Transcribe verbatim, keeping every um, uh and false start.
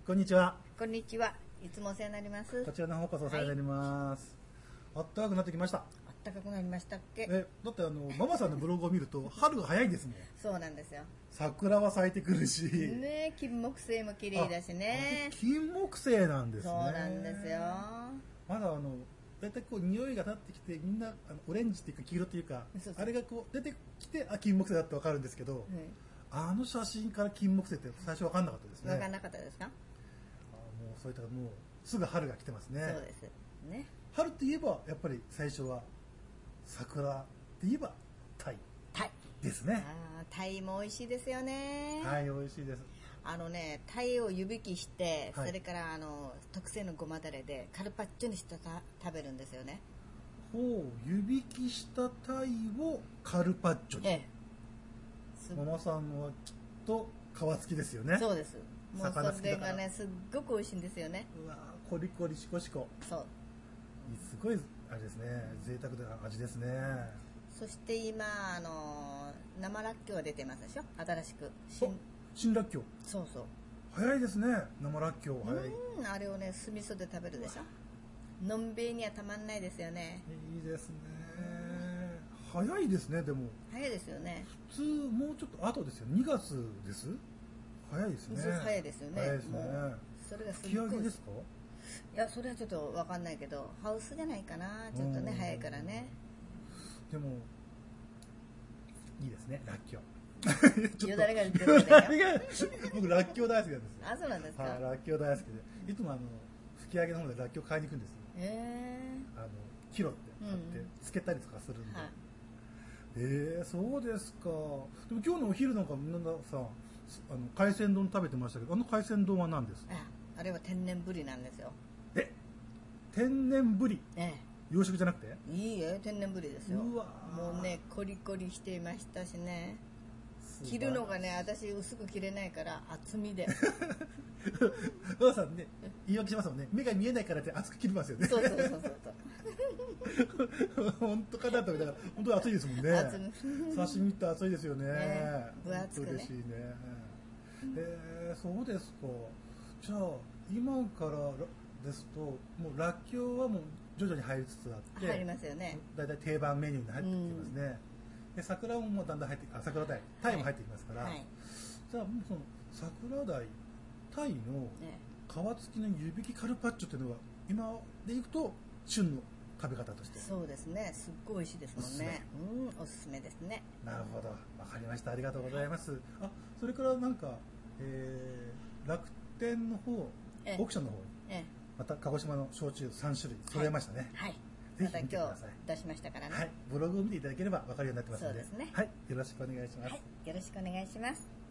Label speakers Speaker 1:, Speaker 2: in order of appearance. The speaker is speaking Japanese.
Speaker 1: こんにちは。
Speaker 2: こんにちは。いつもお世話になります。
Speaker 1: こちらの方こそお世話になります。はい、あったかくなってきました。
Speaker 2: あったかくなりましたっけ？
Speaker 1: え、だってあのママさんのブログを見ると春が早いですもん。
Speaker 2: そうなんですよ。
Speaker 1: 桜は咲いてくるし。
Speaker 2: ね、金木犀も綺麗だしね。
Speaker 1: 金木犀なんですね。
Speaker 2: そうなんですよ。
Speaker 1: まだあのだいたいこう匂いが立ってきてみんなあのオレンジっていうか黄色っていうか
Speaker 2: そうそう
Speaker 1: あれがこう出てきてあ金木犀だってわかるんですけど、あの写真から金木犀って最初わかんなかったですね。
Speaker 2: わかんなかったですか？
Speaker 1: あ、もうそういったもうすぐ春が来てますね。
Speaker 2: そうですね。
Speaker 1: 春って言えばやっぱり最初は桜って言えばタイ
Speaker 2: タイ
Speaker 1: ですね。
Speaker 2: あー、タイも美味しいですよね。
Speaker 1: はい、美味しいです。
Speaker 2: あのね、タイを湯引きして、
Speaker 1: はい、
Speaker 2: それからあの特製のごまだれでカルパッチョにしてた食べるんですよね。
Speaker 1: ほう、湯引きしたタイをカルパッチョに。ええ、ママさんのはきっと皮付きですよね。
Speaker 2: そうです。もうそれがね、すっごく美味しいんですよね。
Speaker 1: うわー、コリコリシコシコ。
Speaker 2: そう。
Speaker 1: すごいあれですね、贅沢な味ですね。
Speaker 2: そして今あの生らっきょうが出てますでしょ、新しく。
Speaker 1: 新新らっきょう。
Speaker 2: そうそう。
Speaker 1: 早いですね、生らっきょう。早い。
Speaker 2: うん、あれをね、酢味噌で食べるでしょ。のんべいにはたまんないですよね。
Speaker 1: いいですね。早いですね、でも。
Speaker 2: 早いですよね。
Speaker 1: 普通もうちょっと後ですよ。にがつです。早いですね。
Speaker 2: 早いですよね。
Speaker 1: 早いですね。
Speaker 2: それがすごい。
Speaker 1: 吹き上げですか？
Speaker 2: いや、それはちょっとわかんないけど、ハウスじゃないかな。ちょっとね、早いからね。
Speaker 1: でもいいですね、らっきょう。
Speaker 2: よだれが出てるんだよ。
Speaker 1: 僕らっきょう大好きなんですよ。
Speaker 2: あ、そうなんですか。
Speaker 1: はい、らっきょう大好きで、いつもあの吹き上げの方でらっきょう買いに行くんですよ。
Speaker 2: へー。
Speaker 1: あのキロって買ってつけたりとかするんで。ええ、そうですか。でも今日のお昼なんかみんなさ、あの海鮮丼食べてましたけど、あの海鮮丼は何ですか？
Speaker 2: あ、あれは天然ブリなんですよ。
Speaker 1: え、天然ブリ？
Speaker 2: ええ。
Speaker 1: 養殖じゃなくて？
Speaker 2: いいえ、天然ブリですよ。
Speaker 1: うわ、
Speaker 2: もうね、コリコリしていましたしね。切るのがね、私薄く切れないから厚みで。
Speaker 1: お母さんね、言い訳しますもんね。目が見えないからって厚く切りますよね。
Speaker 2: そうそうそうそう。
Speaker 1: 本当かなと思ったら本当に熱いですもんね。刺身って熱いですよね。
Speaker 2: ね、分厚くね。
Speaker 1: 嬉しいね。えー、そうですか。じゃあ今からですともうらっきょうはもう徐々に入りつつあって、
Speaker 2: 入りますよね。
Speaker 1: だいたい定番メニューに入ってきますね。うんで桜ももうだんだん入ってあ桜鯛鯛も入ってきますから、はいはい、じゃあもうその桜鯛鯛の皮付きの湯引きカルパッチョっていうのが今でいくと旬の食べ方として
Speaker 2: そうですね、すっごい美味しいですもんね。うん、おすすめですね。
Speaker 1: なるほど、わかりました、ありがとうございます。あ、それからなんか、えー、楽天の方オークションの方に、ええ、また鹿児島の焼酎さん種類揃えましたね。
Speaker 2: はい、はい、
Speaker 1: ぜひ見てください。
Speaker 2: 出しましたからね。
Speaker 1: はい、ブログを見ていただければ分かるようになってますので、
Speaker 2: そうですね。
Speaker 1: はい、よろしくお願いします。はい、
Speaker 2: よろしくお願いします。